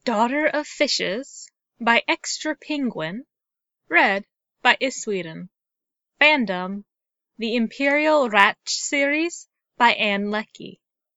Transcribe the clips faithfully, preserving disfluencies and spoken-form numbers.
Daughter of Fishes by Extra Penguin. Read by Isweden. Fandom, the Imperial Rat series by Ann Leckie.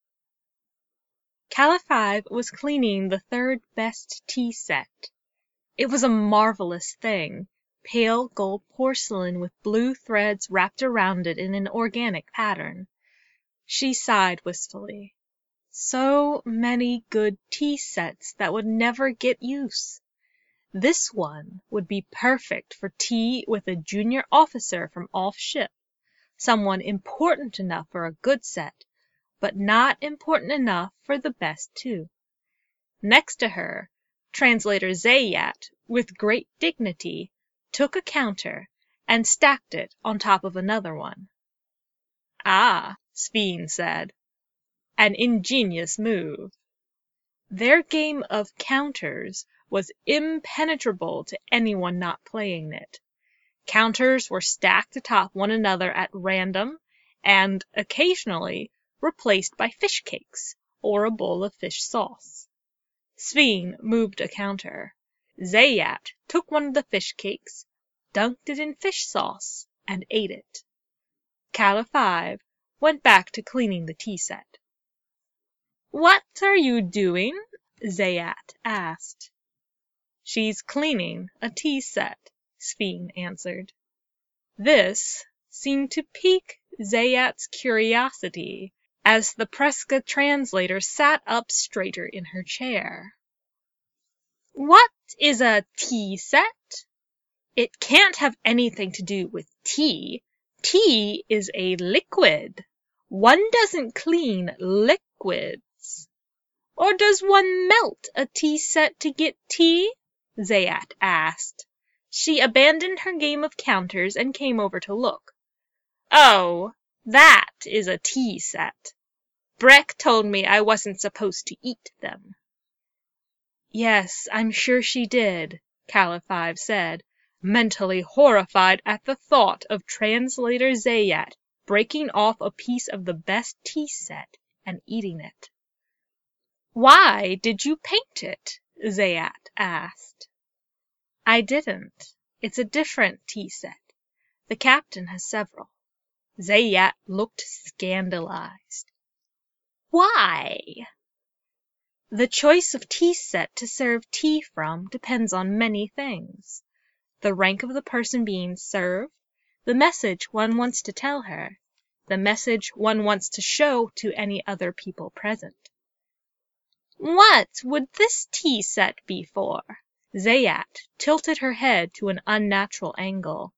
Califive was cleaning the third best tea set. It was a marvelous thing, pale gold porcelain with blue threads wrapped around it in an organic pattern. She sighed wistfully. So many good tea sets that would never get use. This one would be perfect for tea with a junior officer from off ship, someone important enough for a good set, but not important enough for the best two. Next to her, Translator Zayat, with great dignity, took a counter and stacked it on top of another one. "Ah," Sveen said. "An ingenious move." Their game of counters was impenetrable to anyone not playing it. Counters were stacked atop one another at random and, occasionally, replaced by fish cakes or a bowl of fish sauce. Sveen moved a counter. Zayat took one of the fish cakes, dunked it in fish sauce, and ate it. Califive went back to cleaning the tea set. "What are you doing?" Zayat asked. "She's cleaning a tea set," Sveen answered. This seemed to pique Zayat's curiosity as the Preska translator sat up straighter in her chair. "What is a tea set? It can't have anything to do with tea. Tea is a liquid. One doesn't clean liquids." "Or does one melt a tea set to get tea?" Zayat asked. She abandoned her game of counters and came over to look. "Oh, that is a tea set. Breck told me I wasn't supposed to eat them." "Yes, I'm sure she did," Califive said, mentally horrified at the thought of Translator Zayat breaking off a piece of the best tea set and eating it. "Why did you paint it?" Zayat asked. "I didn't. It's a different tea set. The captain has several." Zayat looked scandalized. "Why?" "The choice of tea set to serve tea from depends on many things. The rank of the person being served, the message one wants to tell her, the message one wants to show to any other people present." "What would this tea set be for?" Zayat tilted her head to an unnatural angle.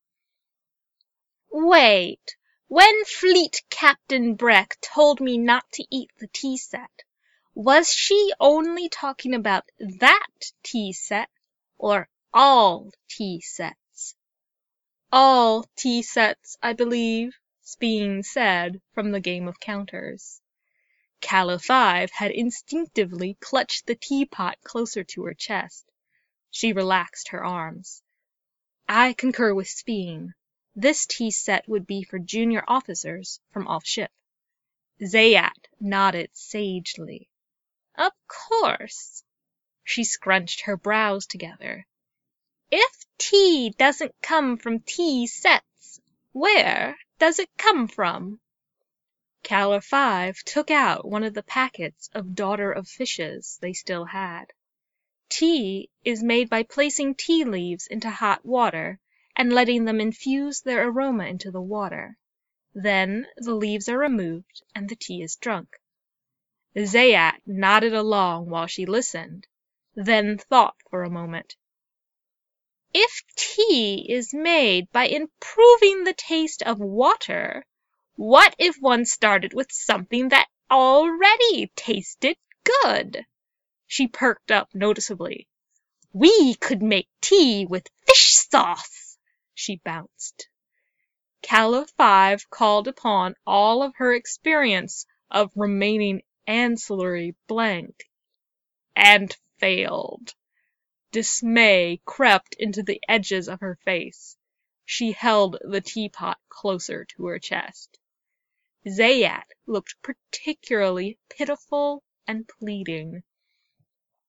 "Wait, when Fleet Captain Breck told me not to eat the tea set, was she only talking about that tea set or all tea sets?" "All tea sets, I believe," Sveen said from the game of counters. Califive had instinctively clutched the teapot closer to her chest. She relaxed her arms. "I concur with Sveen. This tea set would be for junior officers from off ship." Zayat nodded sagely. "Of course." She scrunched her brows together. "If tea doesn't come from tea sets, where does it come from?" Califive took out one of the packets of Daughter of Fishes they still had. Tea is made by placing tea leaves into hot water and letting them infuse their aroma into the water. Then the leaves are removed and the tea is drunk. Zayat nodded along while she listened, then thought for a moment. "If tea is made by improving the taste of water, what if one started with something that already tasted good?" She perked up noticeably. "We could make tea with fish sauce!" She bounced. Califive called upon all of her experience of remaining ancillary blank, and failed. Dismay crept into the edges of her face. She held the teapot closer to her chest. Zayat looked particularly pitiful and pleading.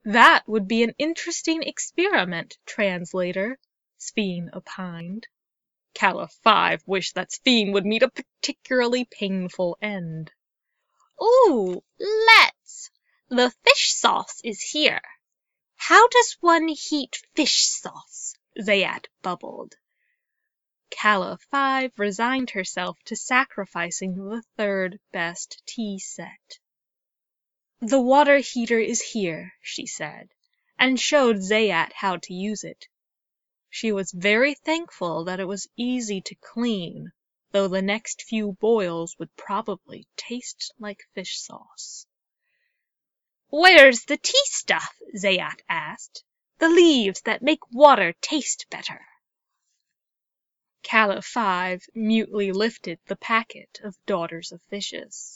That would be an interesting experiment, translator, Sveen opined. Calla five wished that Sveen would meet a particularly painful end. Ooh, let's! The fish sauce is here. How does one heat fish sauce? Zayat bubbled. Calla five resigned herself to sacrificing the third best tea set. The water heater is here, she said, and showed Zayat how to use it. She was very thankful that it was easy to clean, though the next few boils would probably taste like fish sauce. Where's the tea stuff? Zayat asked. The leaves that make water taste better. Calla five mutely lifted the packet of Daughters of Fishes.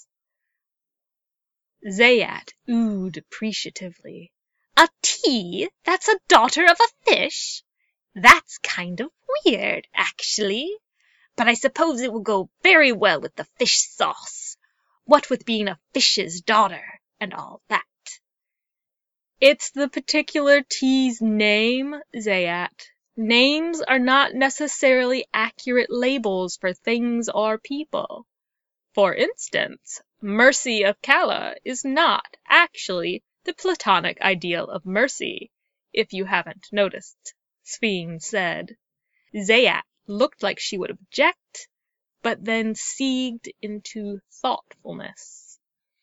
Zayat oohed appreciatively. A tea that's a daughter of a fish? That's kind of weird, actually. But I suppose it will go very well with the fish sauce. What with being a fish's daughter and all that. It's the particular tea's name, Zayat. Names are not necessarily accurate labels for things or people. For instance, Mercy of Calla is not actually the Platonic ideal of mercy, if you haven't noticed, Sveen said. Zayat looked like she would object, but then seethed into thoughtfulness.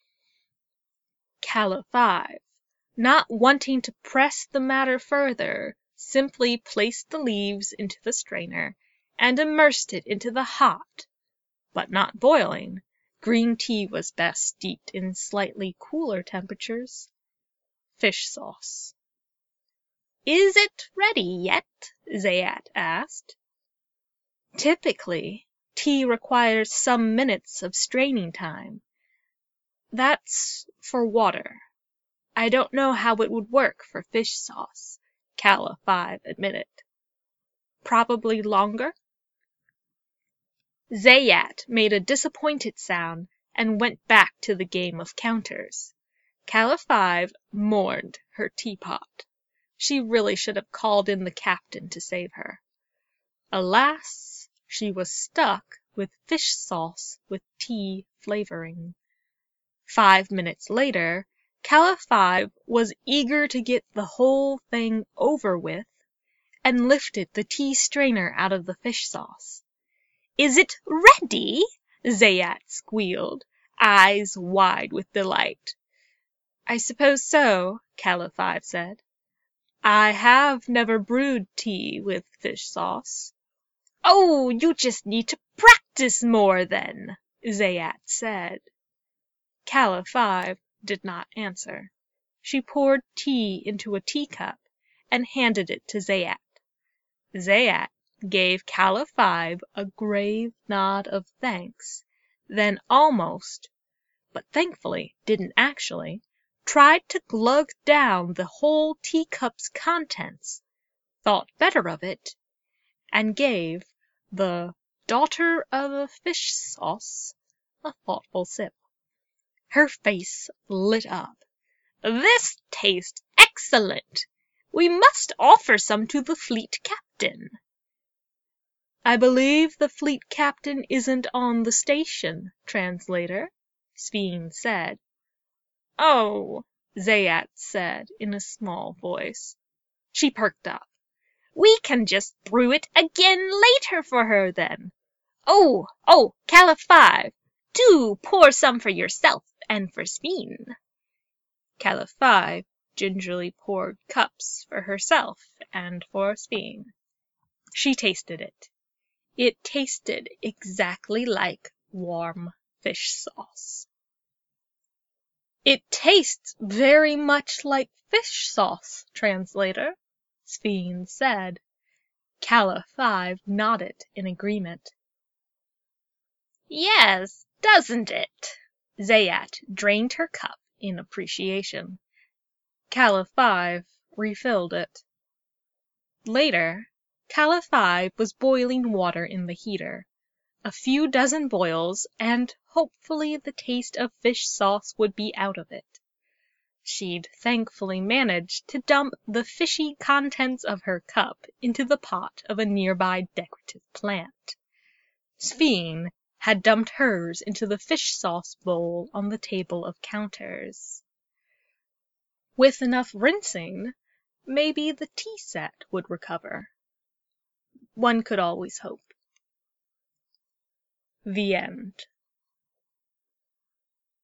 Calla five, not wanting to press the matter further, simply placed the leaves into the strainer and immersed it into the hot, but not boiling, green tea was best steeped in slightly cooler temperatures, fish sauce. Is it ready yet? Zayat asked. Typically, tea requires some minutes of straining time. That's for water. I don't know how it would work for fish sauce, Calla five admitted. Probably longer? Zayat made a disappointed sound and went back to the game of counters. Calla five mourned her teapot. She really should have called in the captain to save her. Alas, she was stuck with fish sauce with tea flavoring. Five minutes later, Calla five was eager to get the whole thing over with and lifted the tea strainer out of the fish sauce. Is it ready? Zayat squealed, eyes wide with delight. I suppose so, Calla five said. I have never brewed tea with fish sauce. Oh, you just need to practice more then, Zayat said. Calla five did not answer. She poured tea into a teacup and handed it to Zayat. Zayat gave Calla five a grave nod of thanks, then almost, but thankfully didn't actually, tried to glug down the whole teacup's contents, thought better of it, and gave the Daughter of a Fish Sauce a thoughtful sip. Her face lit up. This tastes excellent. We must offer some to the fleet captain. I believe the fleet captain isn't on the station, translator, Sveen said. Oh, Zayat said in a small voice. She perked up. We can just brew it again later for her then. Oh, oh, Calla five, do pour some for yourself and for Sveen. Calla five gingerly poured cups for herself and for Sveen. She tasted it. It tasted exactly like warm fish sauce. It tastes very much like fish sauce, translator, Sveen said. Calla five nodded in agreement. Yes, doesn't it? Zayat drained her cup in appreciation. Calla five refilled it. Later, Calla five was boiling water in the heater. A few dozen boils, and hopefully the taste of fish sauce would be out of it. She'd thankfully managed to dump the fishy contents of her cup into the pot of a nearby decorative plant. Sveen had dumped hers into the fish sauce bowl on the table of counters. With enough rinsing, maybe the tea set would recover. One could always hope. The end.